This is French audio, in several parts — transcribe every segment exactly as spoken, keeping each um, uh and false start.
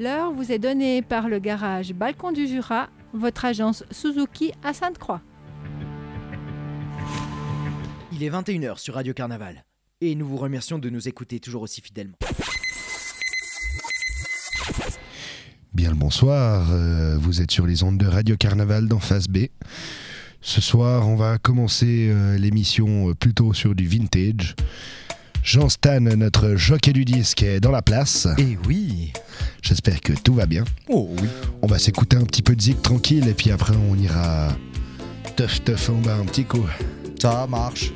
L'heure vous est donnée par le garage Balcon du Jura, votre agence Suzuki à Sainte-Croix. Il est vingt et une heures sur Radio Carnaval et nous vous remercions de nous écouter toujours aussi fidèlement. Bien le bonsoir, euh, vous êtes sur les ondes de Radio Carnaval dans Phase B. Ce soir, on va commencer euh, l'émission euh, plutôt sur du vintage. Jean Stan, notre jockey du disque, est dans la place. Et oui. J'espère que tout va bien. Oh oui. On va s'écouter un petit peu de zik tranquille et puis après on ira teuf teuf en bas un petit coup. Ça marche.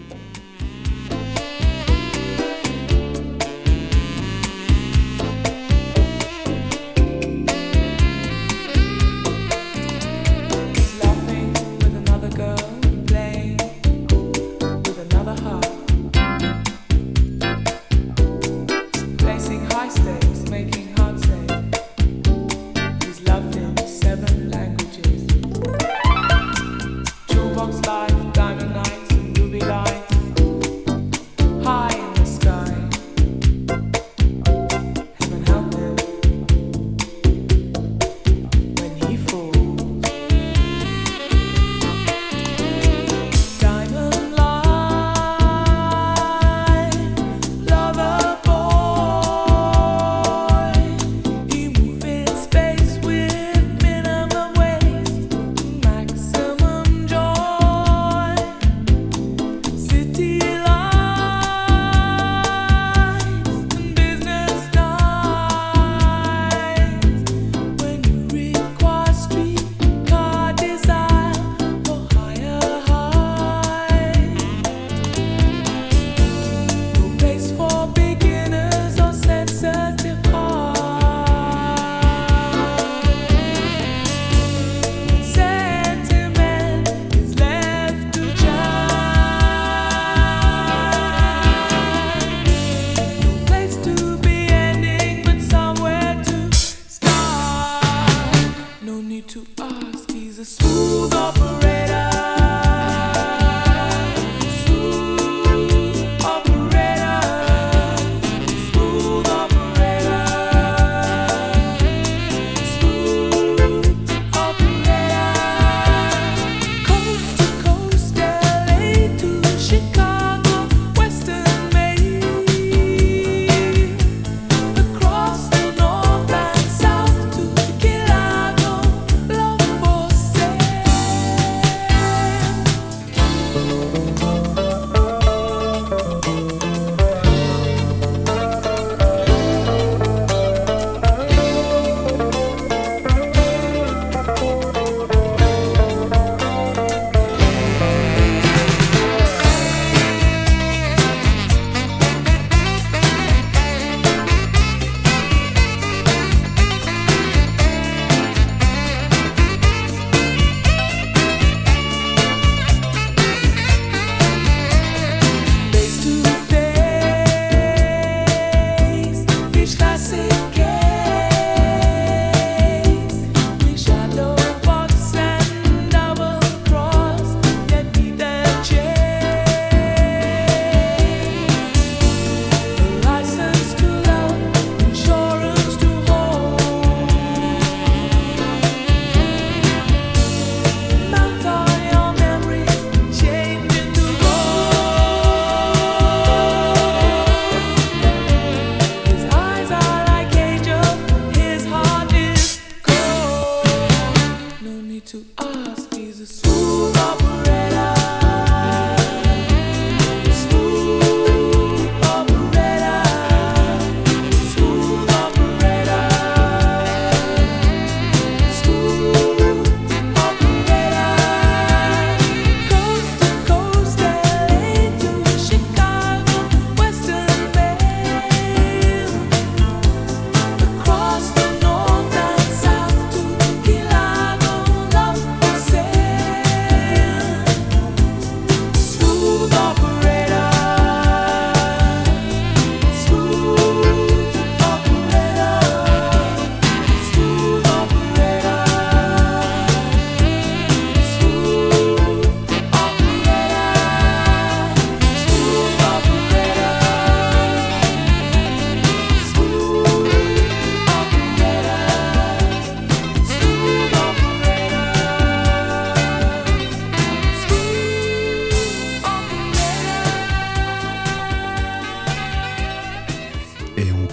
Life, diamond nights and ruby lights.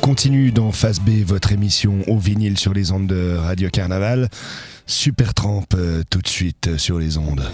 continue dans Face B, votre émission au vinyle sur les ondes de Radio Carnaval. Supertramp euh, tout de suite euh, sur les ondes.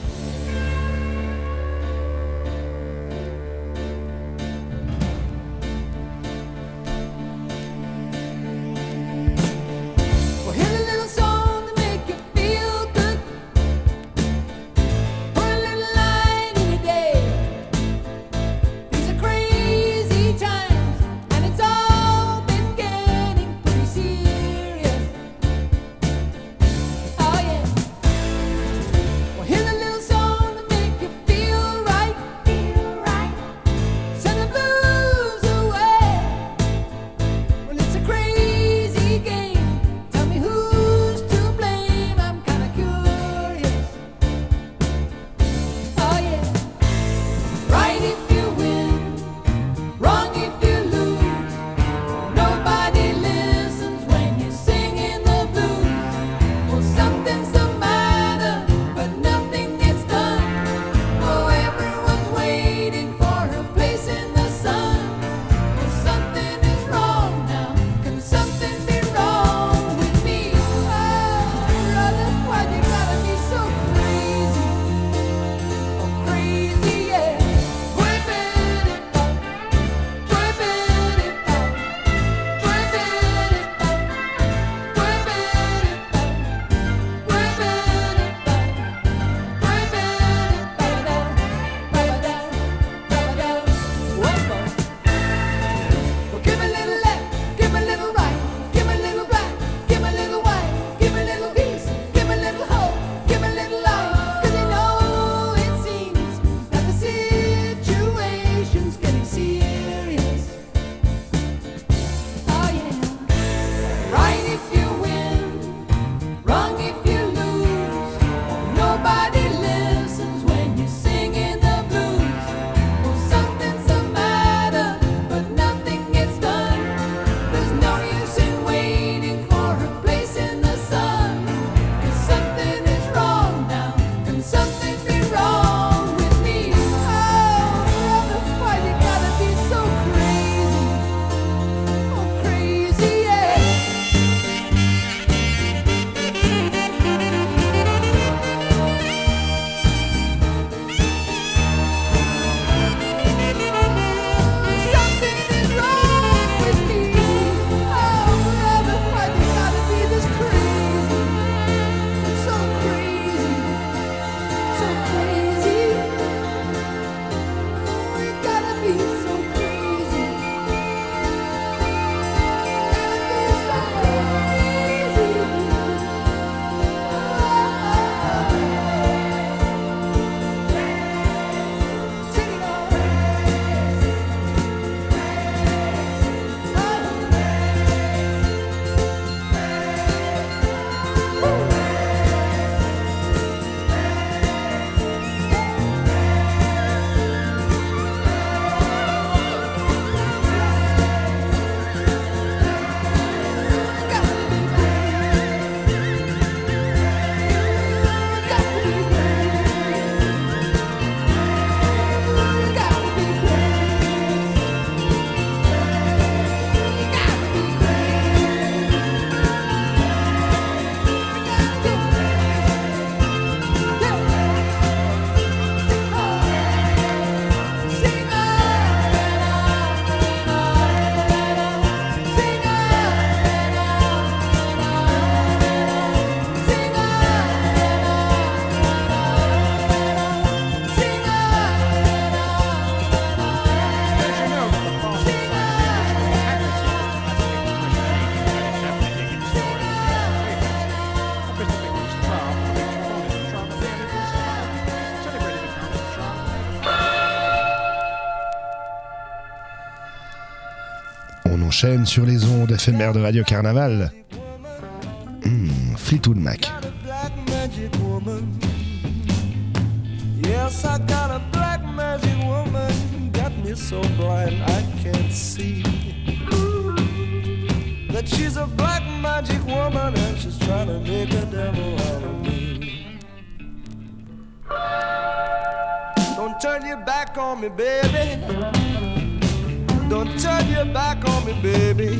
Chaîne sur les ondes éphémères de Radio Carnaval. Mmh, Fleetwood Mac. Yes, I got a black magic woman, got me so blind I can't see that she's a black magic woman and she's trying to make a devil out of me. Don't turn your back on me, baby. Don't Don't turn your back on me, baby.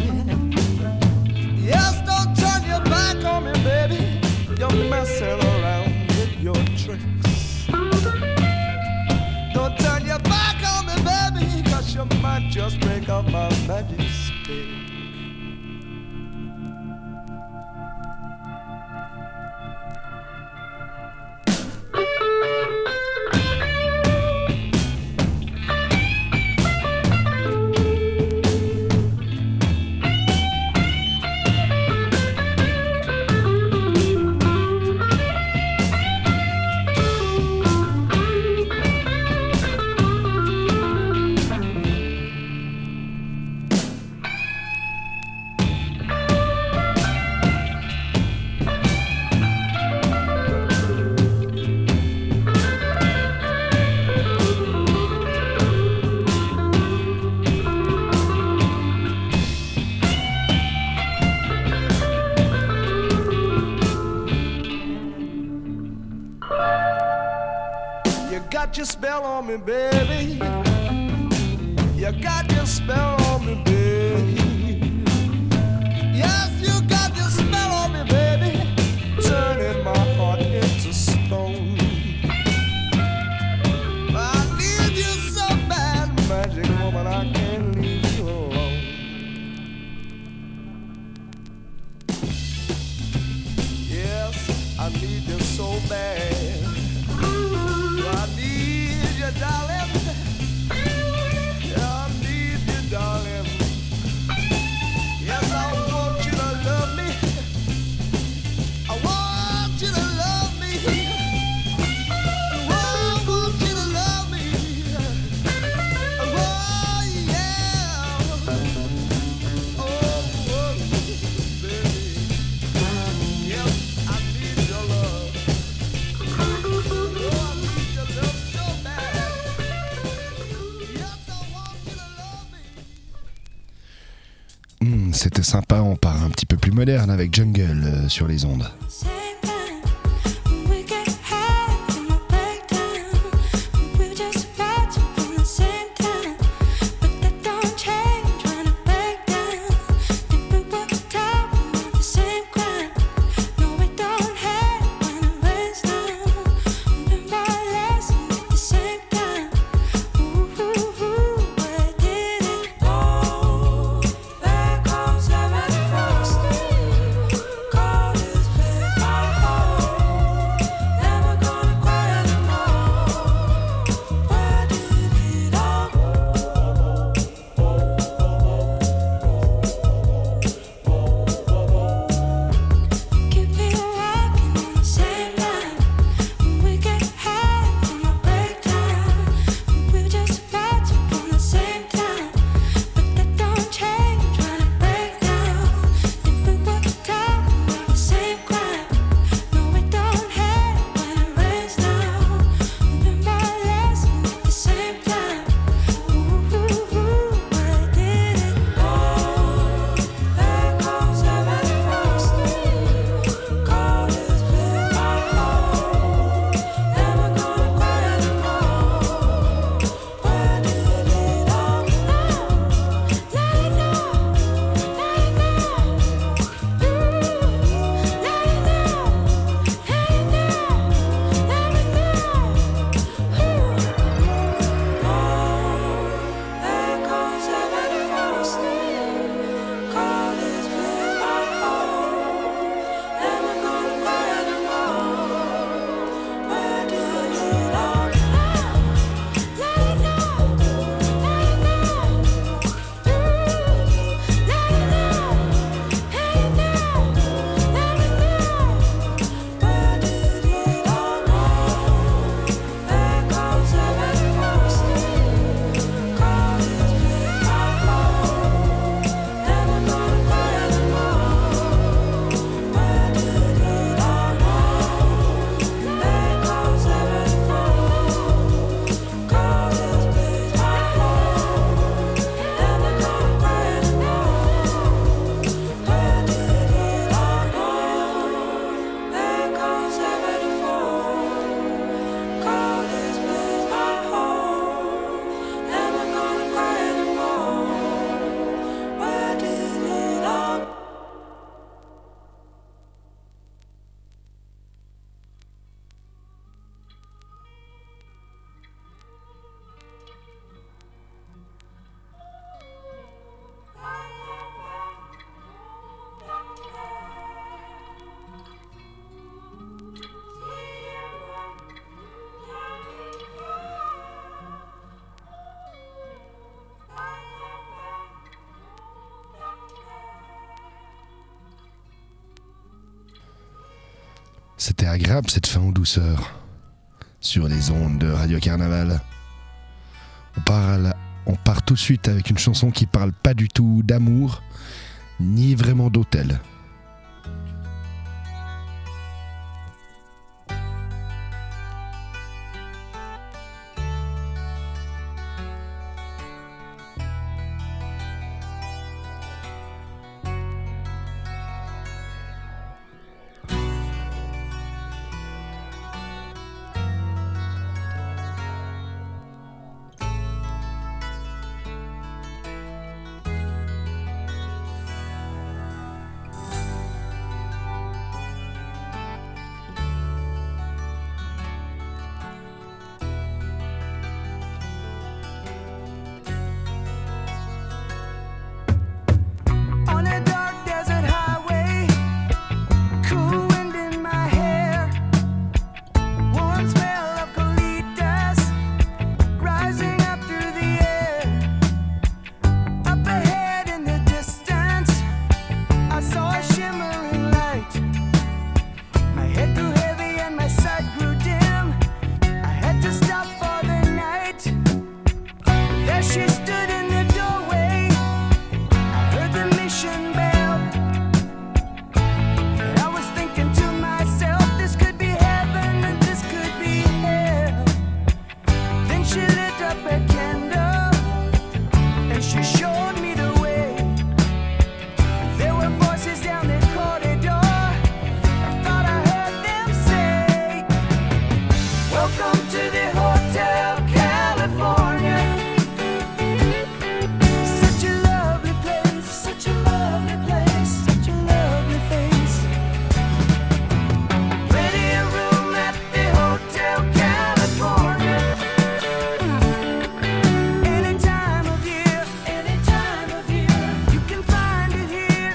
Yes, don't turn your back on me, baby. You're messing around with your tricks. Don't turn your back on me, baby, cause you might just break up my magic stick. Got your spell on me, baby. You got your spell on me, baby. Yes, you got your spell on me, baby. Turning my heart into stone. I need you so bad, magic woman, I can't leave you alone. Yes, I need you so bad. I need you, darling. I need you, darling. Yes, I want you to love me. I want you to love me. I want you to love me. Oh, yeah. Oh, oh, baby. Yes, I need your love. Mmh, c'était sympa, on part un petit peu plus moderne avec Jungle euh, sur les ondes. There comes seven frost. Cold as C'était agréable cette fin en douceur sur les ondes de Radio Carnaval. On part, à la- on part tout de suite avec une chanson qui parle pas du tout d'amour, ni vraiment d'hôtel. On a dark desert highway, cool wind in my hair, warm smell of colitas rising up through the air. Up ahead in the distance, I saw a shimmering light. My head grew heavy and my sight grew dim. I had to stop for the night. There she stood in the doorway. I heard the mission bell, and I was thinking to myself, this could be heaven and this could be hell. Then she lit up a candle, and she showed me the way. There were voices down the corridor. I thought I heard them say, welcome to the Hotel California. Such a lovely place, such a lovely place, such a lovely face. Plenty of room at the Hotel California. Any time of year, any time of year, you can find it here.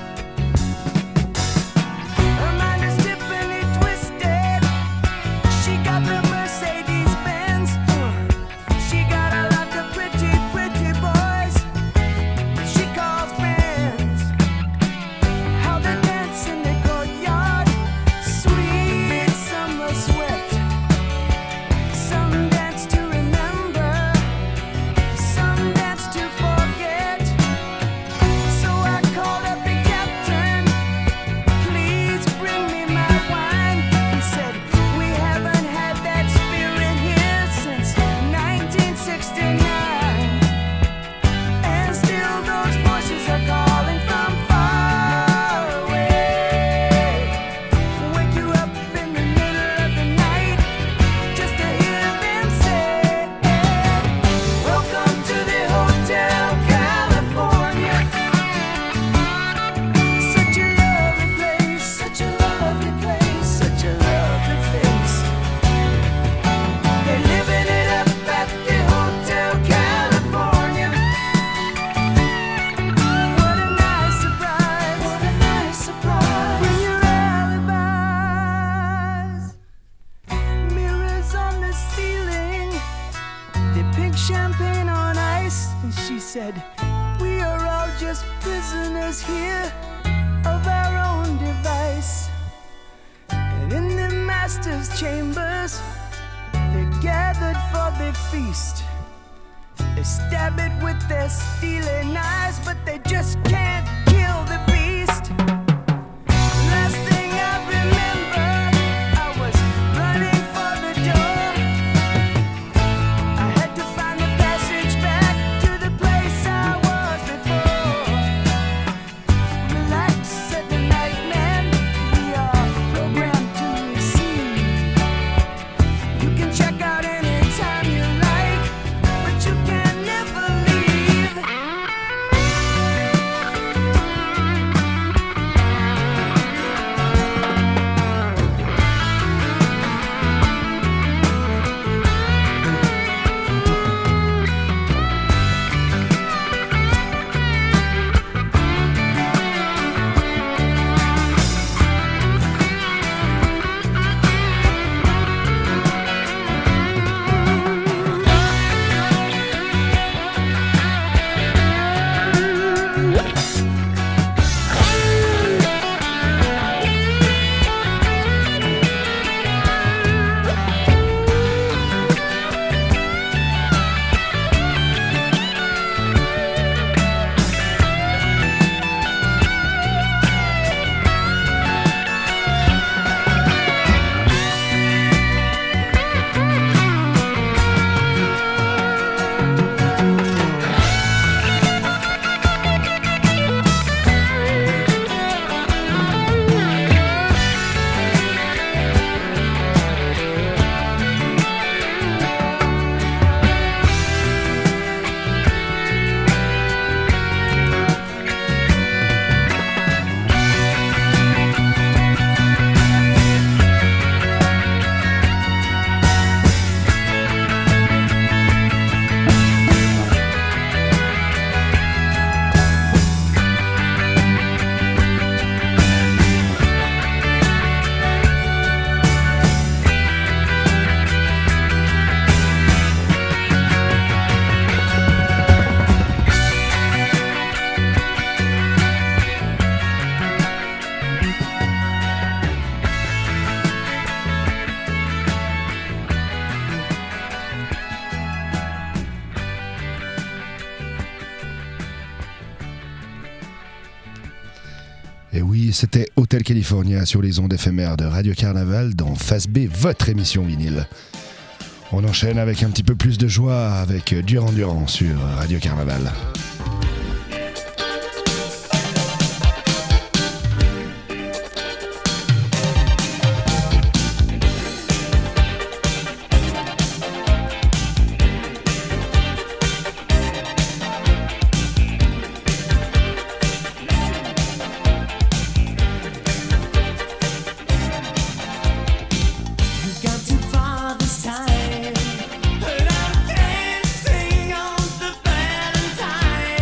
Her mind is Tiffany twisted. She got the Mercedes Benz. She got a lot of pretty, pretty boys she calls friends. How they dance in the courtyard, sweet summer sweat. Some dance to remember, some dance to forget. So I called up the captain, please bring me my wine. He said, we haven't had that spirit here since nineteen sixty-nine. And still those voices are calling from far away. Wake you up in the middle of the night just to hear them say, welcome to the Hotel California. Such a lovely place, such a lovely place, such a lovely face. They're living it up at the Hotel California. What a nice surprise, what a nice surprise. Bring your alibis. Mirrors on the ceiling, they pink champagne on ice. And she said, we are all just prisoners here of our own device. And in the master's chambers, they're gathered for the feast. They stab it with their steely knives, but they just can't kill the beast. Last thing I remember, I was running for the door. I had to find the passage back to the place I was before. Relax, said the night man, we are programmed to receive. You can check out anytime you like, but you can never leave. Et oui, c'était Hotel California sur les ondes éphémères de Radio Carnaval dans Face B, votre émission vinyle. On enchaîne avec un petit peu plus de joie avec Duran Duran sur Radio Carnaval. Time, but I'm dancing on the Valentine.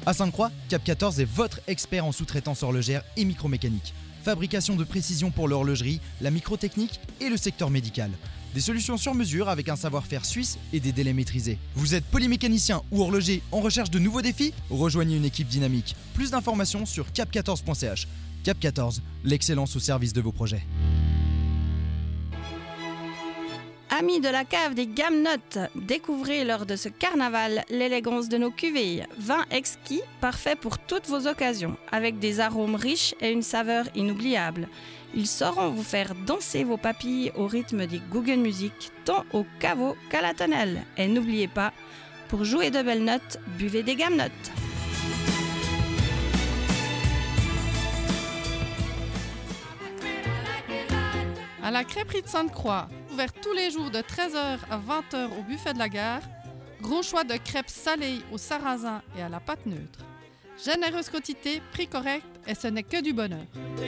À Sainte-Croix, Cap quatorze est votre expert en sous-traitance horlogère et micromécanique. Fabrication de précision pour l'horlogerie, la microtechnique et le secteur médical. Des solutions sur mesure avec un savoir-faire suisse et des délais maîtrisés. Vous êtes polymécanicien ou horloger en recherche de nouveaux défis ? Rejoignez une équipe dynamique. Plus d'informations sur cap quatorze point c h. Cap quatorze, l'excellence au service de vos projets. Amis de la cave des Gamnottes, découvrez lors de ce carnaval l'élégance de nos cuvées. Vin exquis, parfait pour toutes vos occasions, avec des arômes riches et une saveur inoubliable. Ils sauront vous faire danser vos papilles au rythme des Google Music, tant au caveau qu'à la tonnelle. Et n'oubliez pas, pour jouer de belles notes, buvez des Gamnottes. À la crêperie de Sainte-Croix, ouvert tous les jours de treize heures à vingt heures au buffet de la gare. Gros choix de crêpes salées au sarrasin et à la pâte neutre. Généreuse quantité, prix correct et ce n'est que du bonheur.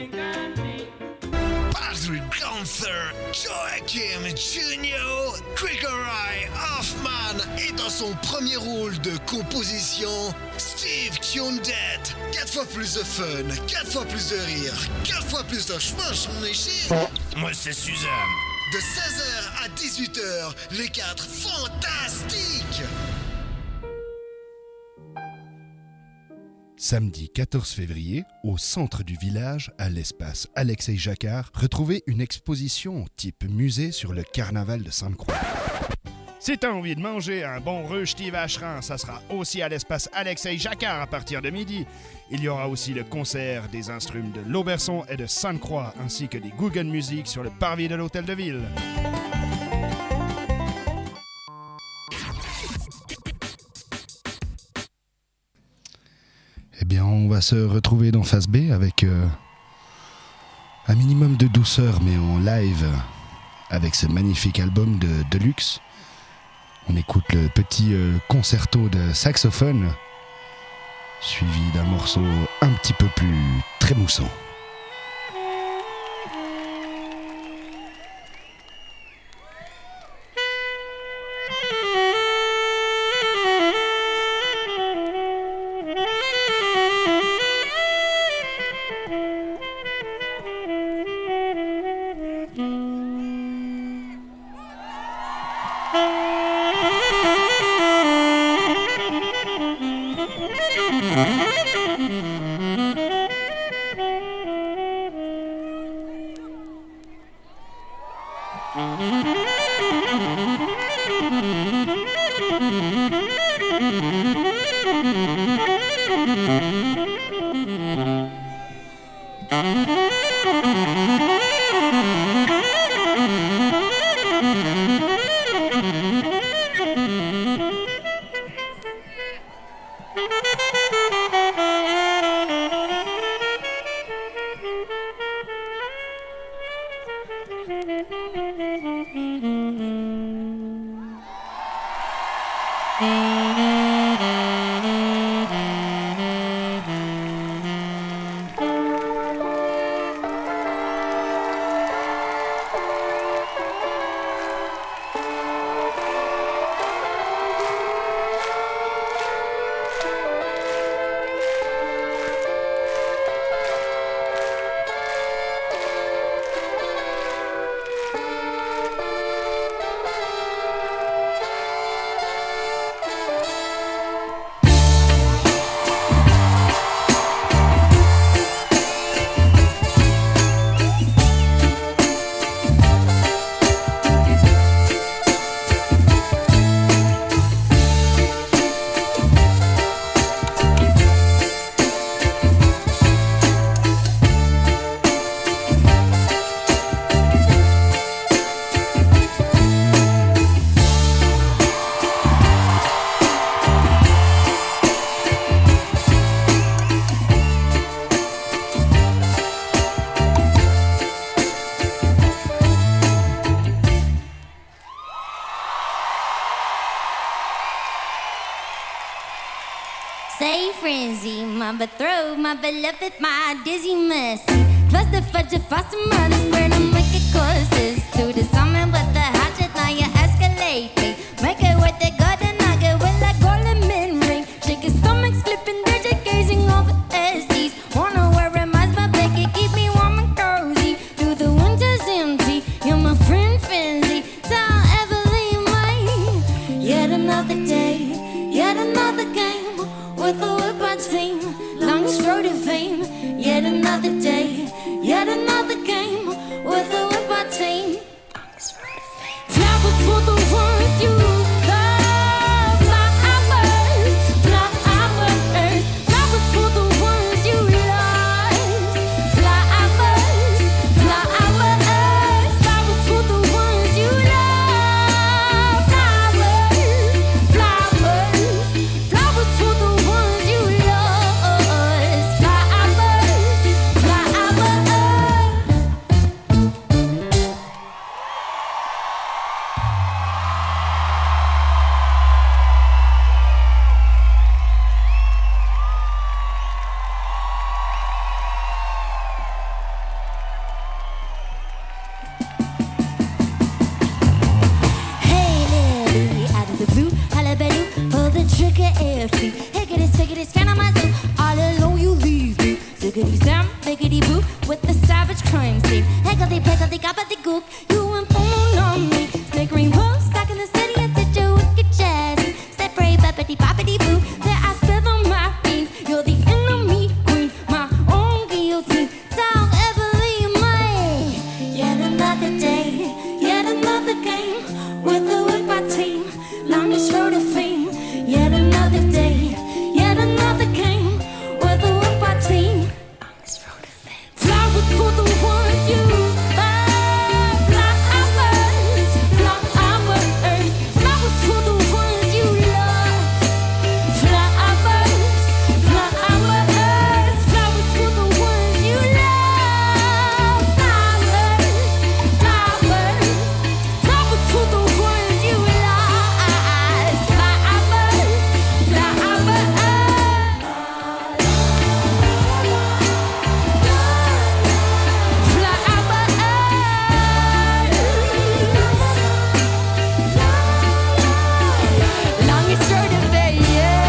Patrick Gunther, Joachim Junior, Gregory Hoffman est dans son premier rôle de composition. Steve Kiondet, quatre fois plus de fun, quatre fois plus de rire, quatre fois plus de chemin, j'en ai chier. Moi c'est Suzanne. De seize heures à dix-huit heures, les quatre fantastiques. Samedi quatorze février, au centre du village, à l'espace Alexei Jacquard, retrouvez une exposition type musée sur le carnaval de Sainte-Croix. Si t'as envie de manger un bon rösti vacherin, ça sera aussi à l'espace Alexei Jacquard à partir de midi. Il y aura aussi le concert des instruments de l'Auberson et de Sainte-Croix, ainsi que des Google Music sur le parvis de l'hôtel de ville. Eh bien, on va se retrouver dans Phase B avec euh, un minimum de douceur, mais en live, avec ce magnifique album de Deluxe. On écoute le petit euh, concerto de saxophone, suivi d'un morceau un petit peu plus trémoussant. Say frenzy, my betrothed, my beloved, my dizzy mercy. Trust the fudge of foster mothers, burn them wicked courses. To the summon, but the hatchet now you escalate me. Make it worth the golden nugget with a golden min ring. Shake his stomach, flipping, digit. another game with a whip team. Longest road to fame. Yet another day. Yet another game with a whip team. Flowers for the ones you love. Flowers, flowers. Flowers for the ones you love. Flowers, flowers. Flowers for the ones you love. Flowers, flowers. Flowers for the ones you love. Flowers, flowers. Hey, Lily, out of the blue, hullabaloo, pull the trigger, airfree. Higgity, spiggity, scan on my zoo. All alone, you leave me. Ziggity, Sam, biggity, boo, with the savage crime scene. Higgledy, piggledy, gobbity, gook, you informed on me. Snake ring wolf, stuck in the city, and did you wicked jazzy. Step brave, buppity, boppity, boo. There I spill on my feet. You're the enemy queen, my own guillotine. Don't ever leave me. Yet another day, yet another game with a whip team. Longest road to fame. Yet another day, yet another game with a whip team. Longest road to fame. Flowers for the ones you love. Flowers, flowers. Flowers for the ones you love. Flowers, flowers. Flowers for the ones you love. Flowers, flowers. Flowers for the ones you love. Flowers, flowers. Longest road to fame,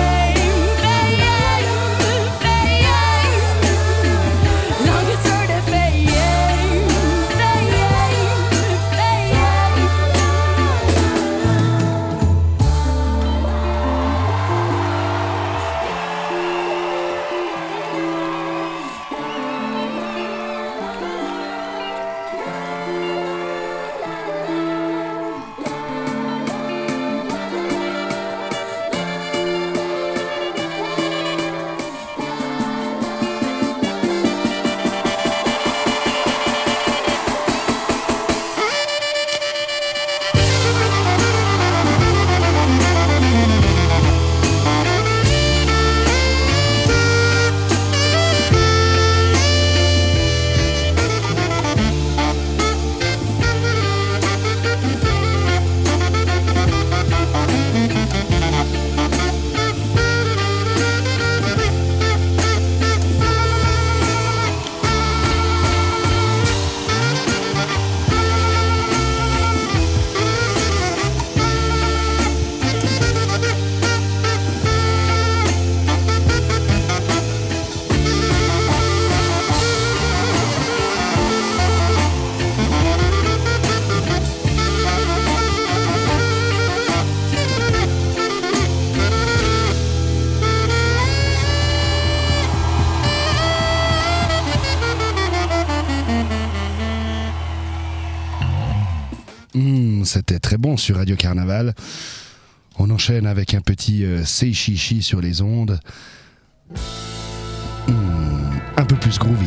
fame, fame. Longest road to fame, fame, Mmh, c'était très bon sur Radio Carnaval. On enchaîne avec un petit euh, Say Chichi sur les ondes. Mmh, un peu plus groovy.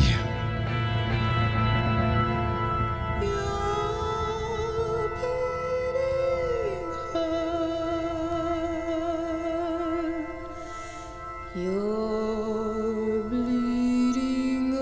You're bleeding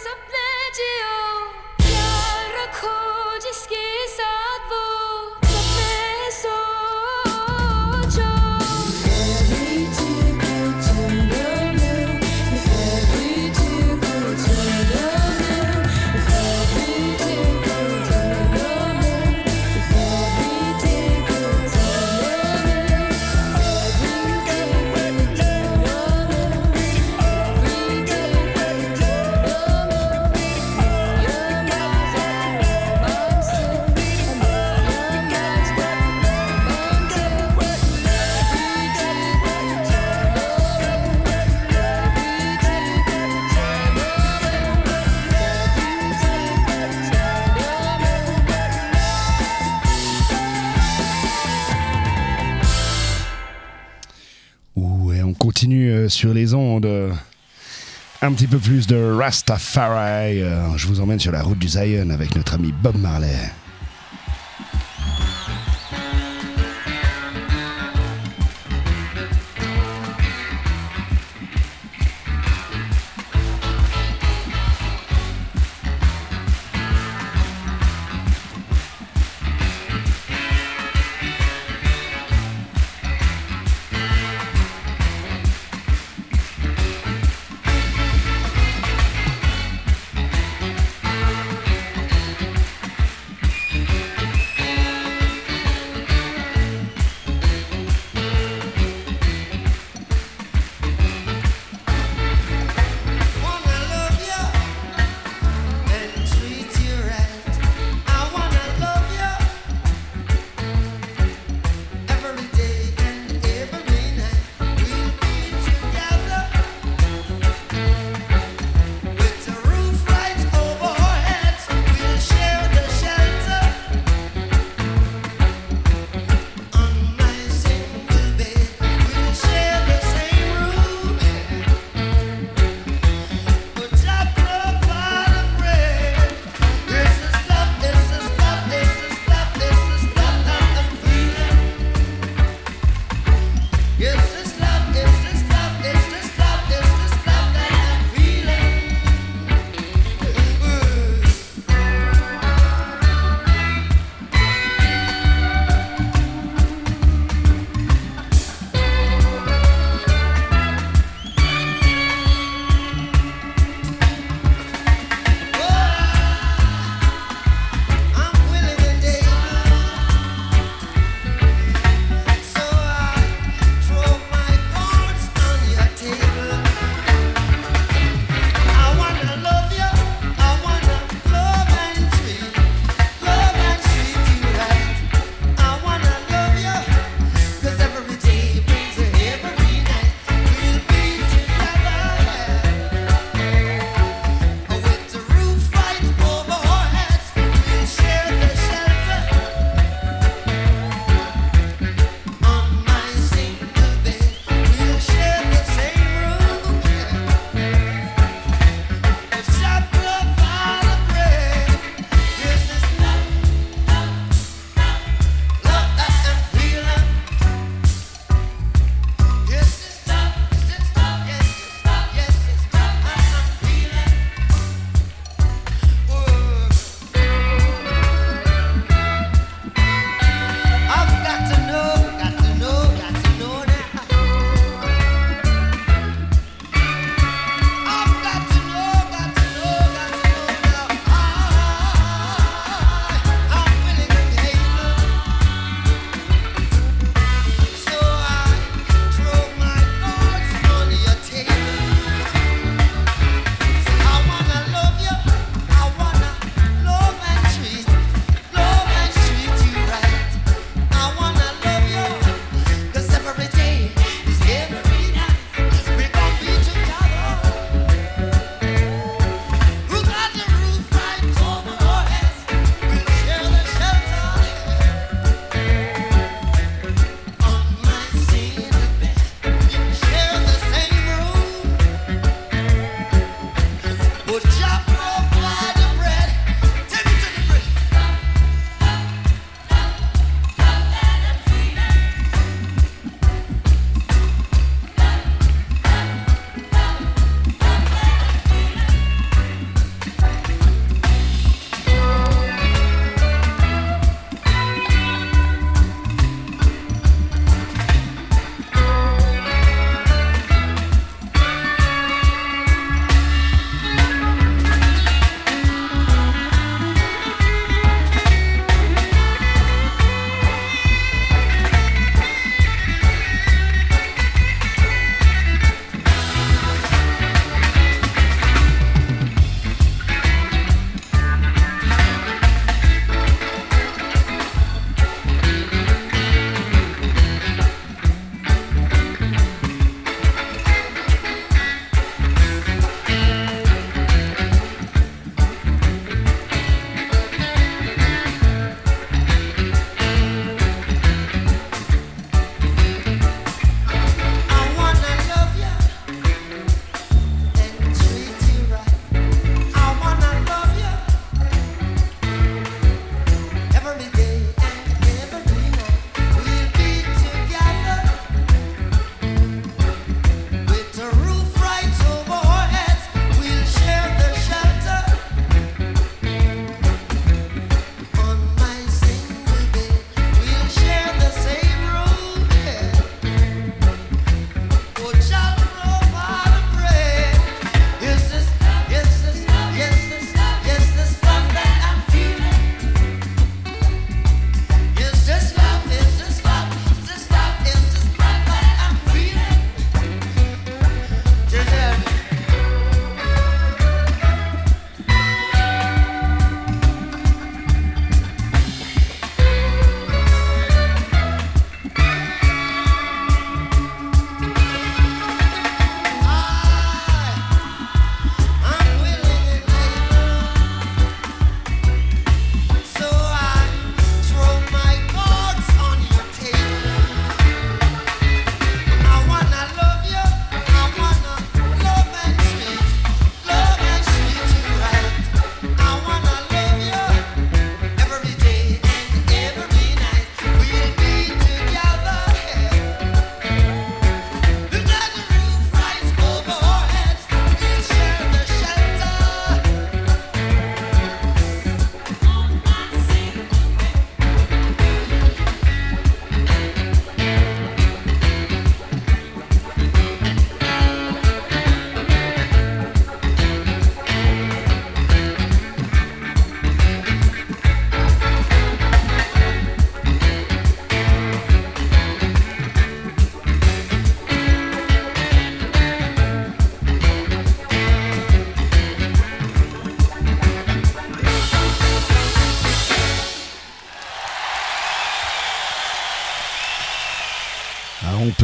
Continue sur les ondes. Un petit peu plus de Rastafari. Je vous emmène sur la route du Zion avec notre ami Bob Marley.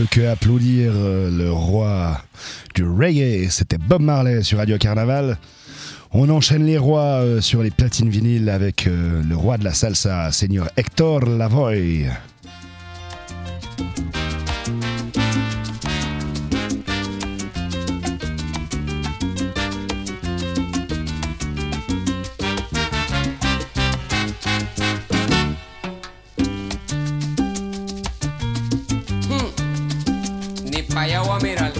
peut que applaudir euh, le roi du reggae. C'était Bob Marley sur Radio Carnaval. On enchaîne les rois euh, sur les platines vinyles avec euh, le roi de la salsa, Seigneur Hector Lavoe. Vaya voy a mirar.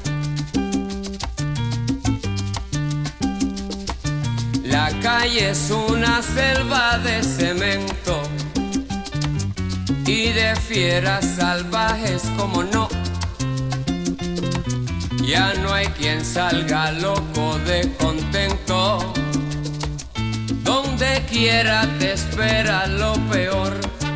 La calle es una selva de cemento y de fieras salvajes como no. Ya no hay quien salga loco de contento. Donde quiera te espera lo peor.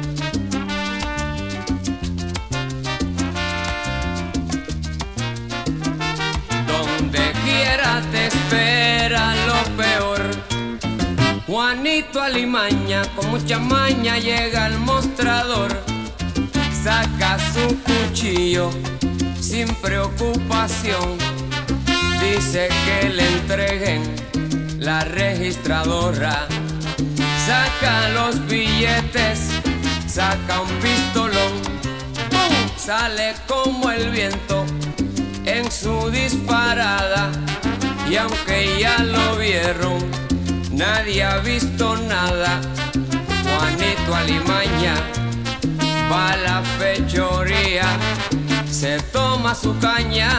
Te espera lo peor. Juanito Alimaña con mucha maña llega al mostrador, saca su cuchillo sin preocupación, dice que le entreguen la registradora, saca los billetes, saca un pistolón, ¡pum! Sale como el viento en su disparada. Y aunque ya lo vieron, nadie ha visto nada. Juanito Alimaña va a la fechoría, se toma su caña,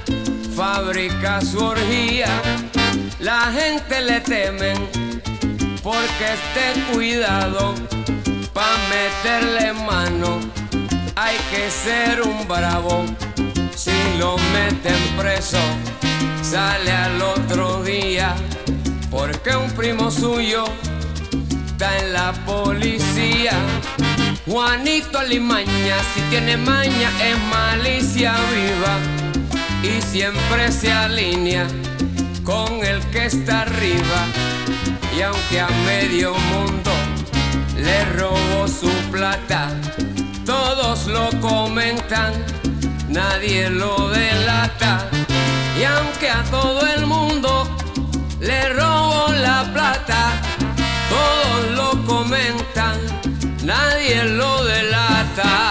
fabrica su orgía. La gente le temen porque esté cuidado, pa' meterle mano hay que ser un bravo. Si lo meten preso, sale al otro día, porque un primo suyo está en la policía. Juanito Alimaña, si tiene maña, es malicia viva y siempre se alinea con el que está arriba. Y aunque a medio mundo le robó su plata, todos lo comentan, nadie lo delata. Y aunque a todo el mundo le robó la plata, todos lo comentan, nadie lo delata.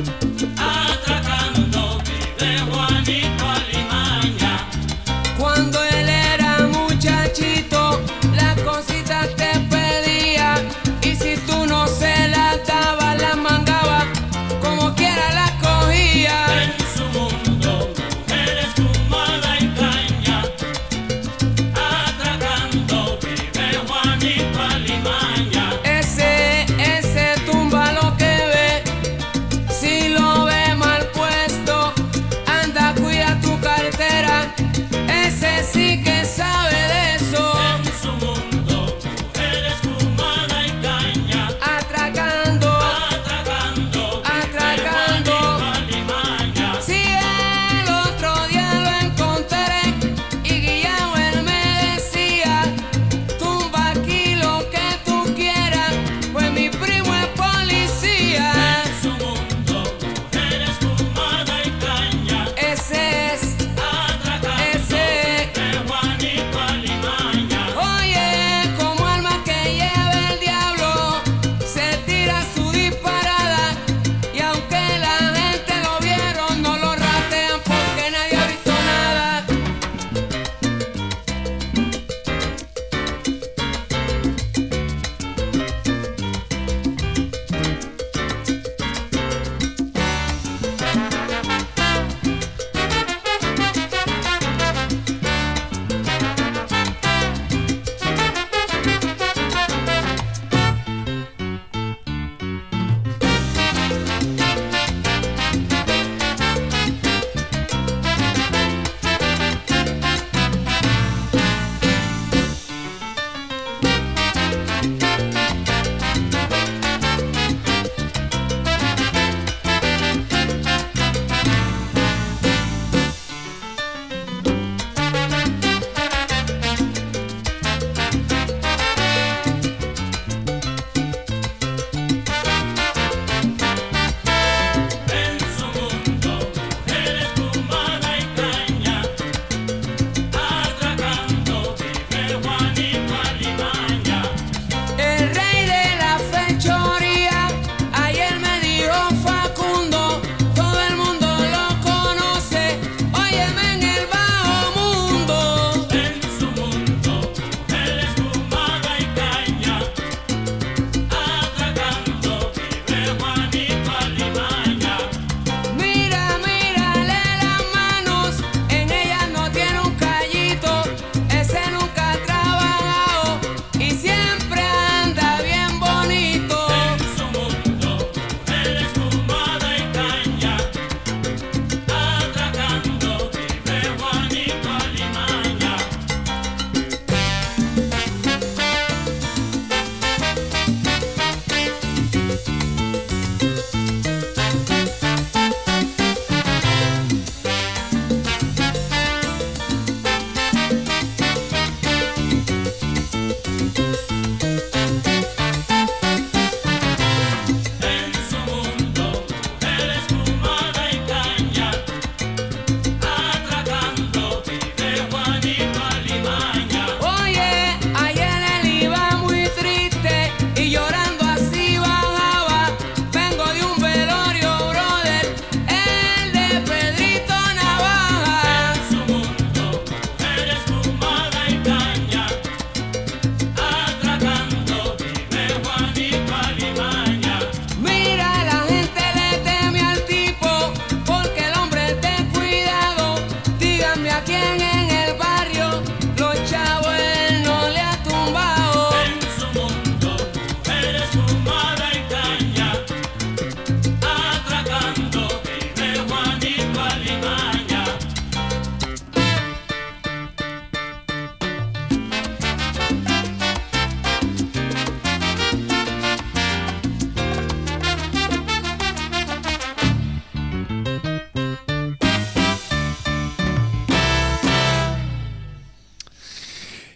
Cuando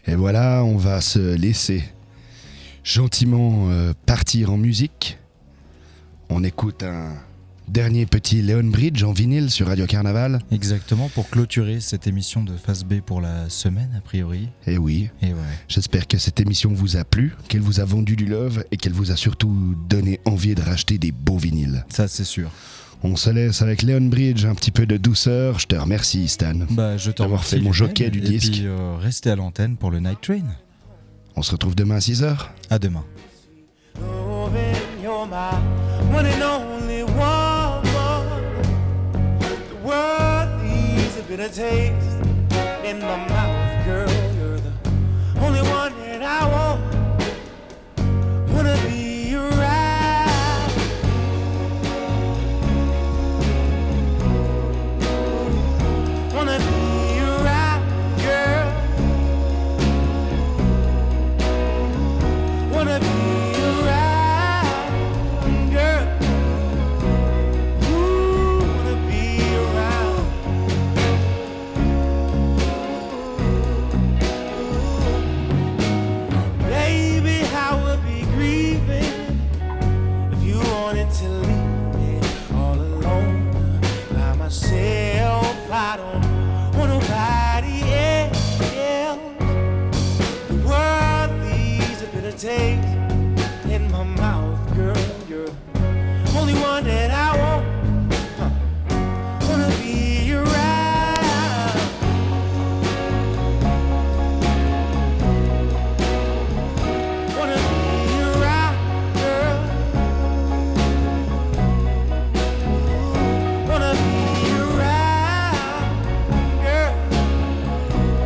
Et voilà, on va se laisser gentiment euh, partir en musique. On écoute un dernier petit Leon Bridge en vinyle sur Radio Carnaval. Exactement, pour clôturer cette émission de Face B pour la semaine, a priori. Et oui, et ouais. J'espère que cette émission vous a plu, qu'elle vous a vendu du love et qu'elle vous a surtout donné envie de racheter des beaux vinyles. Ça, c'est sûr. On se laisse avec Leon Bridge, un petit peu de douceur. Je te remercie, Stan, bah, je te d'avoir remercie, fait mon jockey du et disque. Et puis, euh, restez à l'antenne pour le Night Train. On se retrouve demain à six heures. À demain. You're my one and only woman. The world needs a bitter taste in my